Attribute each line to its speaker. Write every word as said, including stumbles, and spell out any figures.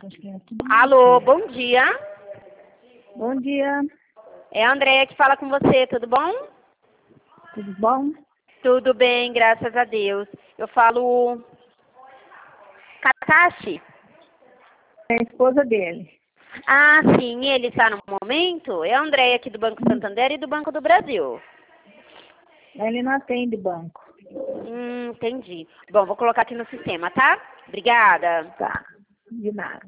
Speaker 1: Alô, bom dia.
Speaker 2: Bom dia,
Speaker 1: É a Andréia que fala com você, tudo bom?
Speaker 2: tudo bom?
Speaker 1: Tudo bem, graças a Deus. Eu falo Katashi.
Speaker 2: É a esposa dele.
Speaker 1: Ah, sim, ele está no momento? É a Andréia aqui do Banco Santander e do Banco do Brasil.
Speaker 2: Ele não atende banco.
Speaker 1: Hum, entendi. Bom, vou colocar aqui no sistema, tá? Obrigada.
Speaker 2: Tá, de nada.